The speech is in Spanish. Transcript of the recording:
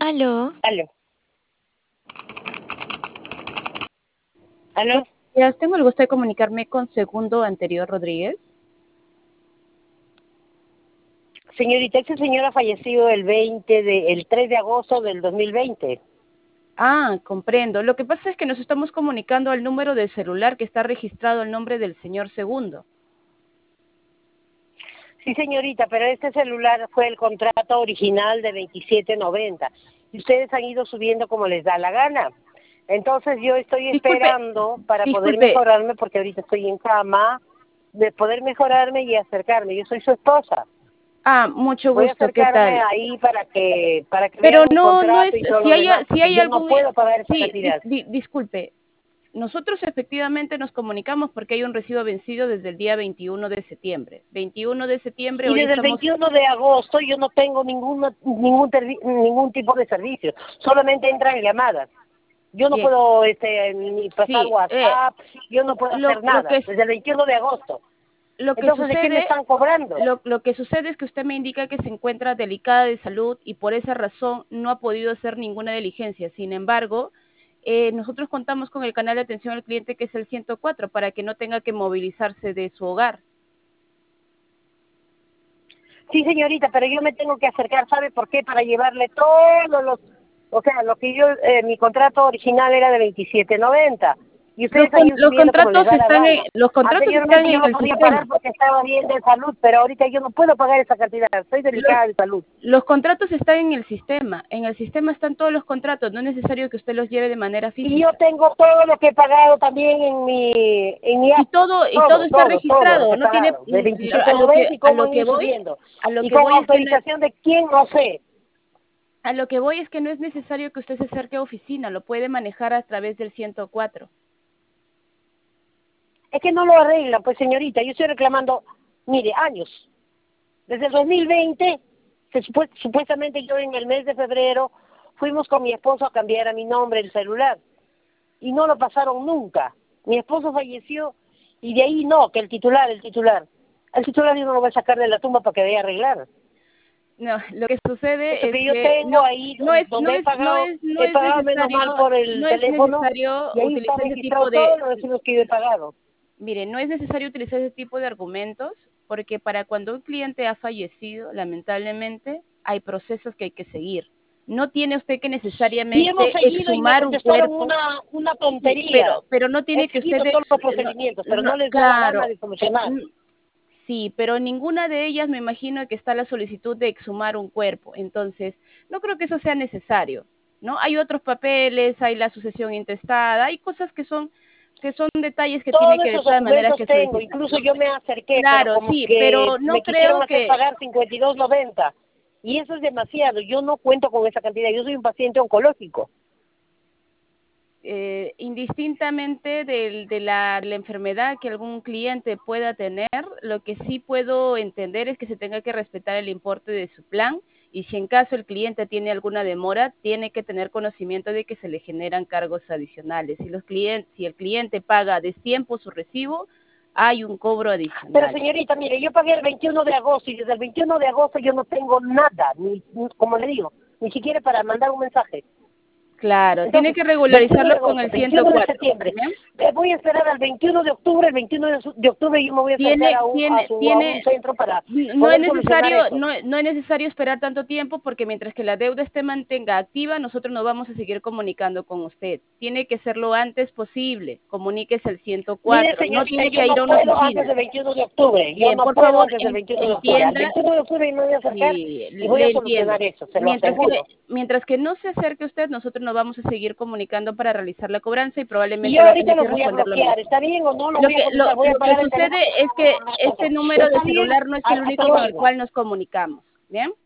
Aló. Aló. ¿Aló? Buenos días, tengo el gusto de comunicarme con Segundo Anterior Rodríguez. Señorita, ese señor ha fallecido el 3 de agosto del 2020. Ah, comprendo. Lo que pasa es que nos estamos comunicando al número de celular que está registrado el nombre del señor Segundo. Sí, señorita, pero este celular fue el contrato original de 27.90. Y ustedes han ido subiendo como les da la gana. Entonces yo estoy Disculpe, esperando para poder disculpe. mejorarme, porque ahorita estoy en cama, de poder mejorarme y acercarme. Yo soy su esposa. Ah, mucho Voy a gusto, ¿qué acercarme tal? ahí para que Pero vean mi no contrato es, y todo lo demás, si porque hay yo no algún, puedo pagar esa sí, cantidad. disculpe. Nosotros efectivamente nos comunicamos porque hay un recibo vencido desde el día 21 de septiembre. 21 de septiembre, Y hoy desde el estamos. 21 de agosto yo no tengo ningún tipo de servicio, solamente entran llamadas. Yo no Bien, puedo ni pasar sí, WhatsApp, yo no puedo hacer lo nada, que desde el 21 de agosto. Lo que Entonces, ¿de qué me sucede, están cobrando? lo que sucede es que usted me indica que se encuentra delicada de salud y por esa razón no ha podido hacer ninguna diligencia. Sin embargo, nosotros contamos con el canal de atención al cliente que es el 104 para que no tenga que movilizarse de su hogar. Sí, señorita, pero yo me tengo que acercar, ¿sabe por qué? Para llevarle todos o sea, mi contrato original era de 27.90 y ustedes han ido Los subiendo como les contratos da la están gana. los contratos están Anteriormente yo en no el podía sistema. pagar porque estaba bien de salud, pero ahorita yo no puedo pagar esa cantidad, estoy delicada de salud. Los contratos están en el sistema. En el sistema están todos los contratos. No es necesario que usted los lleve de manera Y yo física. tengo todo lo que he pagado también en mi acta, Y todo está todo lo que registrado. he No tiene pagado, de 27.90 y a cómo lo han que ido voy, subiendo. a lo Y que con voy es que no es, autorización de quién, no sé. a lo que voy es que no es necesario que usted se acerque a oficina, lo puede manejar a través del 104. Es que no lo arreglan, pues señorita, yo estoy reclamando, mire, años. Desde el 2020, supuestamente yo en el mes de febrero fuimos con mi esposo a cambiar a mi nombre el celular y no lo pasaron nunca. Mi esposo falleció y de ahí no, que el titular. El titular yo no lo voy a sacar de la tumba para que vaya a arreglar. No, lo que sucede Eso es que yo que tengo ahí no he es pagado menos necesario, mal por el no es teléfono necesario y ahí está utilizar ese registrado tipo de, todos los recibos que yo he pagado. mire, no es necesario utilizar ese tipo de argumentos porque para cuando un cliente ha fallecido, lamentablemente, hay procesos que hay que seguir. No tiene usted que Y hemos necesariamente seguido y me exhumar un contestaron cuerpo. una Sí, tontería. pero no He tiene que usted, seguido todos los procedimientos, pero no les da la gana claro, de solucionar. sí, pero ninguna de ellas me imagino que está la solicitud de exhumar un cuerpo. Entonces, no creo que eso sea necesario, ¿no? Hay otros papeles, hay la sucesión intestada, hay cosas que son detalles que tiene Todos que de esos todas maneras documentos que tengo, solicitar. incluso yo me acerqué, pero Claro, como sí, que pero no me quisieron creo hacer que pagar 52.90. Y eso es demasiado, yo no cuento con esa cantidad, yo soy un paciente oncológico. indistintamente de la enfermedad que algún cliente pueda tener, lo que sí puedo entender es que se tenga que respetar el importe de su plan y si en caso el cliente tiene alguna demora, tiene que tener conocimiento de que se le generan cargos adicionales. Si el cliente paga a destiempo su recibo, hay un cobro Pero adicional. señorita, mire, yo pagué el 21 de agosto y desde el 21 de agosto yo no tengo nada, como le digo, ni siquiera para mandar un mensaje. Claro, tiene Entonces, que 21 regularizarlo de con agosto, el 21 de 104. septiembre, ¿Bien? voy a esperar al 21 de octubre, el 21 de octubre yo me voy a acercar Tiene, tiene, a un tiene, centro para no es poder solucionar necesario, eso. no es necesario esperar tanto tiempo porque mientras que la deuda esté mantenga activa, nosotros nos vamos a seguir comunicando con usted. Tiene que ser lo antes posible. Comuníquese al Mire, 104. No señorita, tiene yo que ir no a una puedo antes oficina. del 21 de octubre. Yo Bien, no por puedo favor, antes del 21 de octubre. Al entienda. 21 de octubre me voy a acercar Sí, y voy le a entiendo. solucionar eso, se lo aseguro. Mientras que no se acerque usted, nosotros nos vamos a seguir comunicando para realizar la cobranza y Y probablemente yo va a ahorita tener que los voy a responder lo bloquear, mismo. ¿está bien o no? Lo voy a contestar, voy a Lo que pagar el sucede teléfono. es que este número de ¿Está bien? celular no es el Hasta único con el luego. cual nos comunicamos. ¿Bien?